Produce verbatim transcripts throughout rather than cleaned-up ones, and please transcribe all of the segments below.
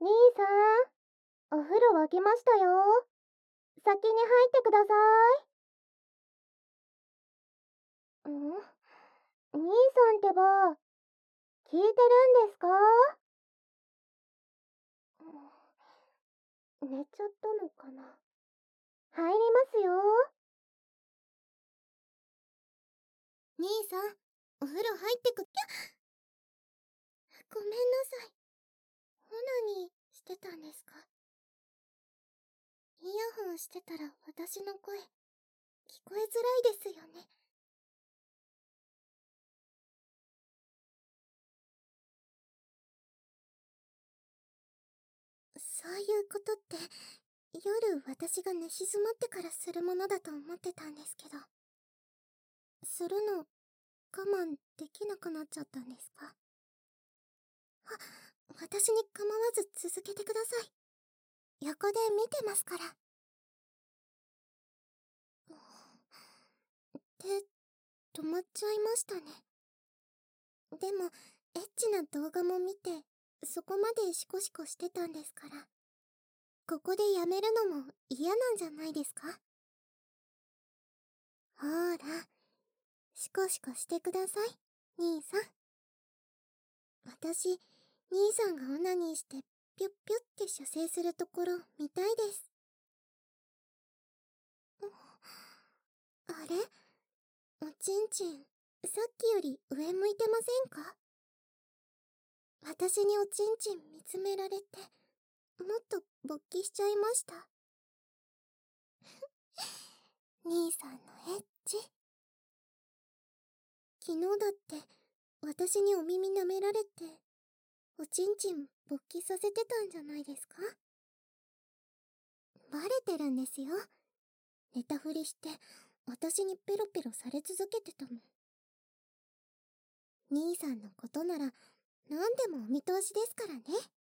兄さん、お風呂沸きましたよ。先に入ってください。ん兄さんってば、聞いてるんですか？寝ちゃったのかな。入りますよ。兄さん、お風呂入ってく。ごめんなさい。オナニーしてたんですか？イヤホンしてたら私の声、聞こえづらいですよね。そういうことって、夜私が寝静まってからするものだと思ってたんですけど、するの我慢できなくなっちゃったんですか？あ、私に構わず続けてください。横で見てますから。で、止まっちゃいましたね。でも、エッチな動画も見て、そこまでシコシコしてたんですから、ここでやめるのも嫌なんじゃないですか？ほーら、シコシコしてください、兄さん。私、兄さんがオナニーしてピュッピュッって射精するところ見たいです。あれ、おちんちん、さっきより上向いてませんか？私におちんちん見つめられて、もっと勃起しちゃいました。兄さんのエッチ。昨日だって私にお耳舐められて、おちんちん勃起させてたんじゃないですか？バレてるんですよ。寝たふりして私にペロペロされ続けてたもん。兄さんのことなら何でもお見通しですからね。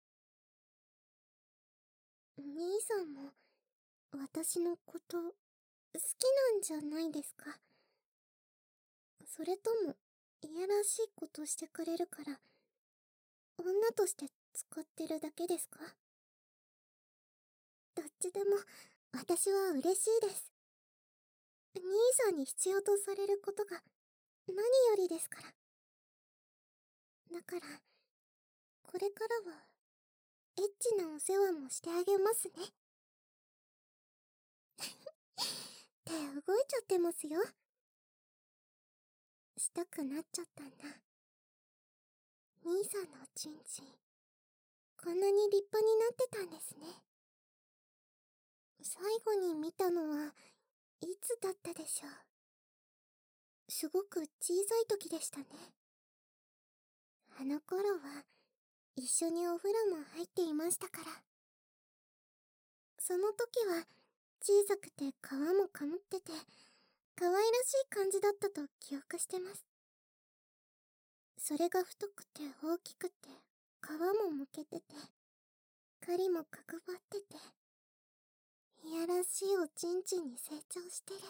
兄さんも私のこと好きなんじゃないですか？それともいやらしいことしてくれるから女として使ってるだけですか？どっちでも私は嬉しいです。兄さんに必要とされることが何よりですから。だからこれからはエッチなお世話もしてあげますね。手動いちゃってますよ。したくなっちゃったんだ。兄さんのおちんちん、こんなに立派になってたんですね。最後に見たのはいつだったでしょう。すごく小さい時でしたね。あの頃は一緒にお風呂も入っていましたから。その時は小さくて皮もかむってて可愛らしい感じだったと記憶してます。それが太くて大きくて皮もむけてて狩りも角張ってていやらしいおちんちんに成長してる。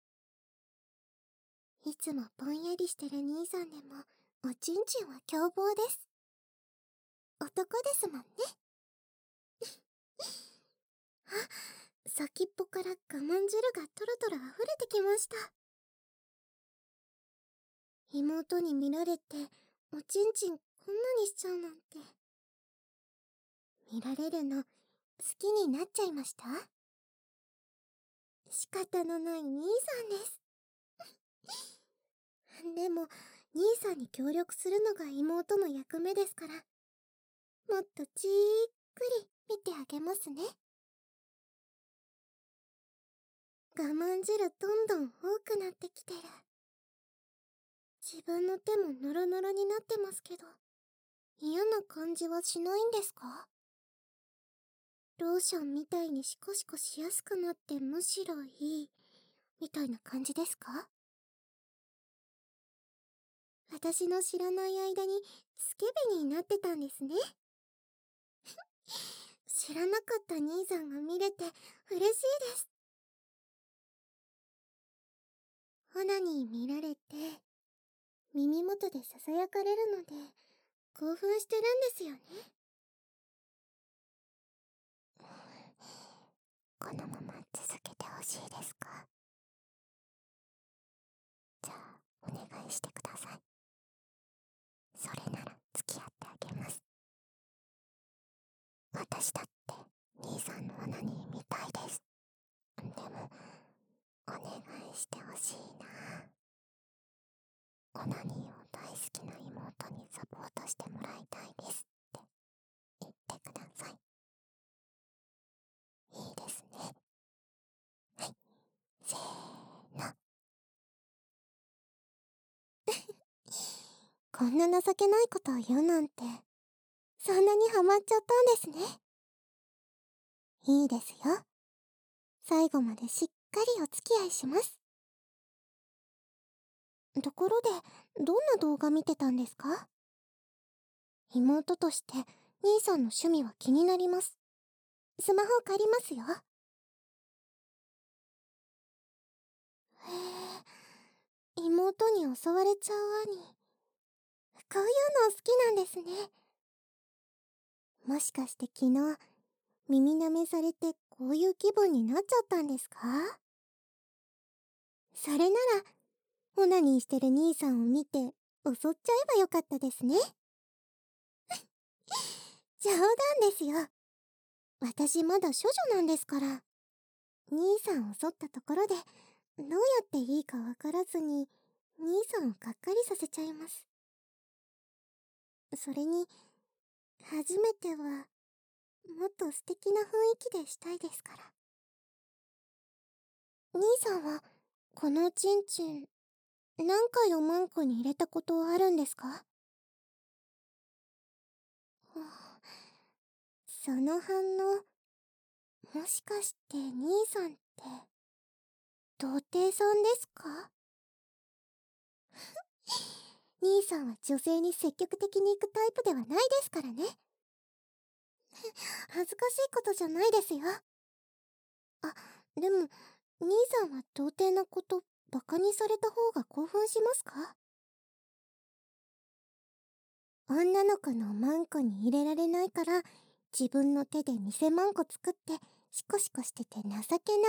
いつもぼんやりしてる兄さんでもおちんちんは凶暴です。男ですもんね。あ、先っぽから我慢汁がトロトロ溢れてきました。妹に見られておちんちんこんなにしちゃうなんて。見られるの好きになっちゃいました？仕方のない兄さんです。でも兄さんに協力するのが妹の役目ですから、もっとじーっくり見てあげますね。我慢汁どんどん多くなってきてる。自分の手もノロノロになってますけど、嫌な感じはしないんですか？ローションみたいにシコシコしやすくなってむしろいいみたいな感じですか？私の知らない間にスケベになってたんですね。知らなかった兄さんが見れて嬉しいです。オナに見られて耳元でささやかれるので興奮してるんですよね。 このまま続けてほしいですか？じゃあお願いしてください。それなら付き合ってあげます。私だって兄さんのオナニー見たいです。でもお願いしてほしいな。オナニーを大好きな妹にサポートしてもらいたいですって言ってください。いいですね。はい、せーの。こんな情けないことを言うなんて、そんなにハマっちゃったんですね。いいですよ。最後までしっかりお付き合いします。ところで、どんな動画見てたんですか？妹として兄さんの趣味は気になります。スマホ借りますよ。へえ、妹に襲われちゃう兄。こういうの好きなんですね。もしかして昨日、耳舐めされてこういう気分になっちゃったんですか？それなら、オナニーしてる兄さんを見て襲っちゃえばよかったですね。冗談ですよ。私まだ処女なんですから。兄さんを襲ったところで、どうやっていいかわからずに、兄さんをがっかりさせちゃいます。それに、初めては、もっと素敵な雰囲気でしたいですから。兄さんは、このチンチン、何回おまんこに入れたことあるんですか？はあ、その反応、もしかして兄さんって、童貞さんですか？兄さんは女性に積極的に行くタイプではないですからね。恥ずかしいことじゃないですよ。あ、でも、兄さんは童貞なことバカにされた方が興奮しますか？女の子のマンコに入れられないから自分の手で偽マンコ作ってシコシコしてて情けな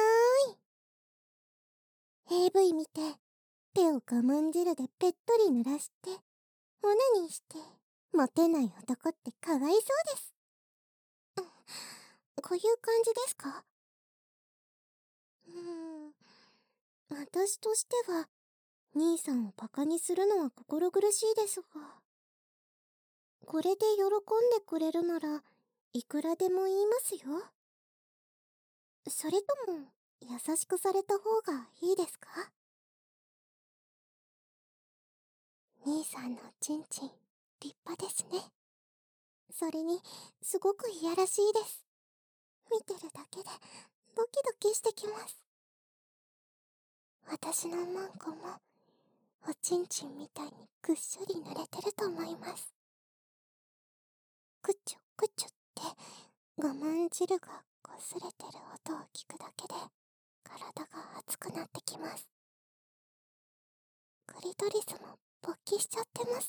ーい。 エーブイ 見て手を我慢汁でぺっとり濡らしてオナニーしてモテない男ってかわいそうです。うん、こういう感じですか？うーん、私としては兄さんをバカにするのは心苦しいですが、これで喜んでくれるならいくらでも言いますよ。それとも優しくされた方がいいですか？兄さんのチンチン立派ですね。それにすごくいやらしいです。見てるだけでドキドキしてきます。私のマンコもおちんちんみたいにぐっしょり濡れてると思います。くちゅくちゅって我慢汁がこすれてる音を聞くだけで体が熱くなってきます。クリトリスも勃起しちゃってます。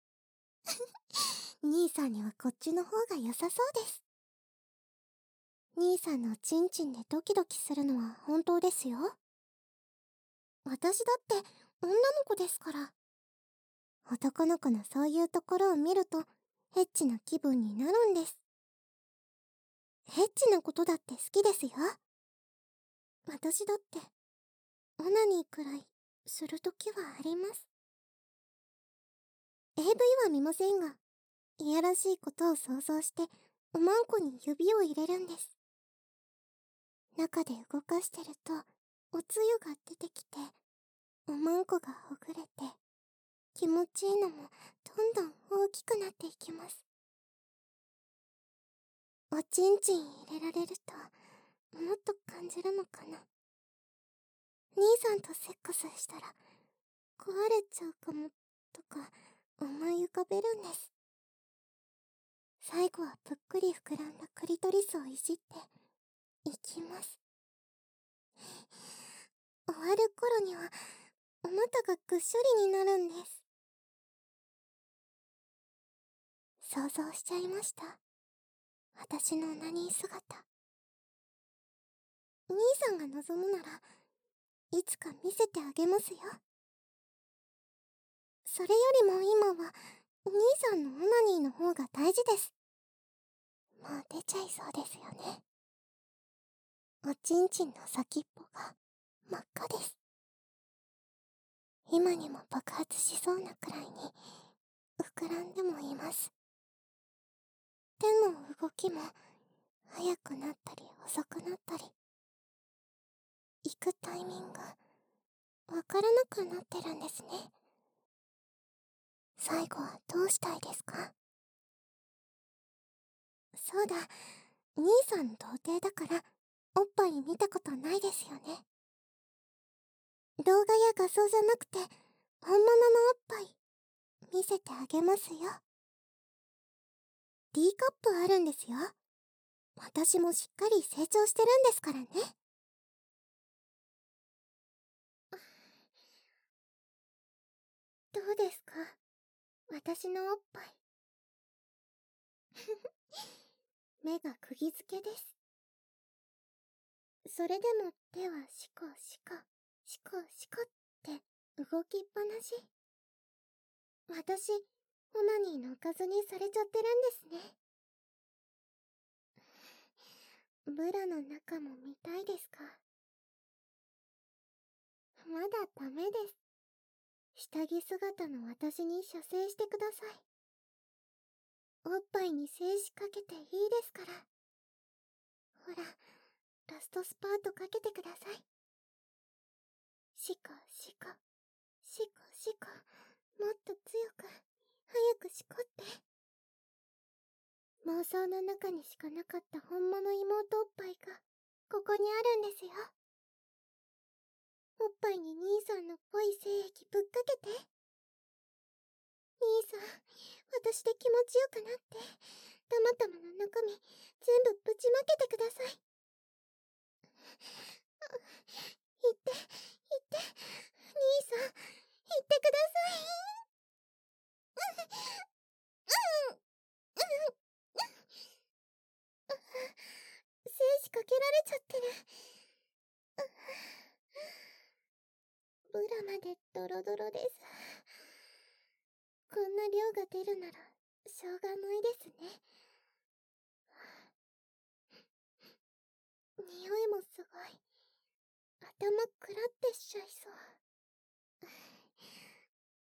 兄さんにはこっちの方が良さそうです。兄さんのチンチンでドキドキするのは本当ですよ。私だって女の子ですから。男の子のそういうところを見るとエッチな気分になるんです。エッチなことだって好きですよ。私だってオナニーくらいするときはあります。エーブイ は見ませんが、いやらしいことを想像しておまんこに指を入れるんです。中で動かしてるとおつゆが出てきておまんこがほぐれて気持ちいいのもどんどん大きくなっていきます。おちんちん入れられるともっと感じるのかな。兄さんとセックスしたら壊れちゃうかもとか思い浮かべるんです。最後はぷっくり膨らんだクリトリスをいじっていきます。終わる頃にはお股がぐっしょりになるんです。想像しちゃいました。私の何姿。 兄さんが望むなら、いつか見せてあげますよ。それよりも今は、兄さんのオナニーの方が大事です。もう出ちゃいそうですよね。おちんちんの先っぽが真っ赤です。今にも爆発しそうなくらいに膨らんでもいます。手の動きも速くなったり遅くなったり、行くタイミングわからなくなってるんですね。最後はどうしたいですか？そうだ、兄さん童貞だからおっぱい見たことないですよね。動画や画像じゃなくて本物のおっぱい見せてあげますよ。 D カップあるんですよ。私もしっかり成長してるんですからね。どうですか、私のおっぱい。目が釘付けです。それでも手はシコシコシコシコって動きっぱなし。私、オナニーのおかずにされちゃってるんですね。ブラの中も見たいですか？まだダメです。下着姿の私に射精してください。おっぱいに精子かけていいですから。ほら、ラストスパートかけてください。シコシコシコシコ、もっと強く早くしこって。妄想の中にしかなかった本物妹おっぱいがここにあるんですよ。おっぱいに兄さんのぽい精液ぶっかけて。兄さん、私で気持ちよくなって、たまたまの中身全部ぶちまけてください。言って、言って、兄さん、言ってください。精子かけられちゃってる。ブラまでドロドロです。こんな量が出るならしょうがないですね。匂いもすごい。頭クラってしちゃいそう。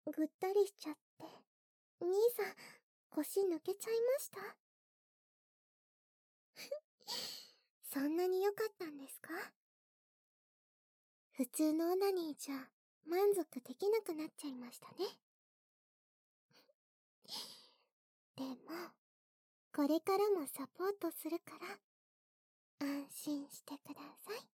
ぐったりしちゃって。兄さん、腰抜けちゃいました？そんなに良かったんですか？普通のオナニーじゃ満足できなくなっちゃいましたね。でも、これからもサポートするから安心してください。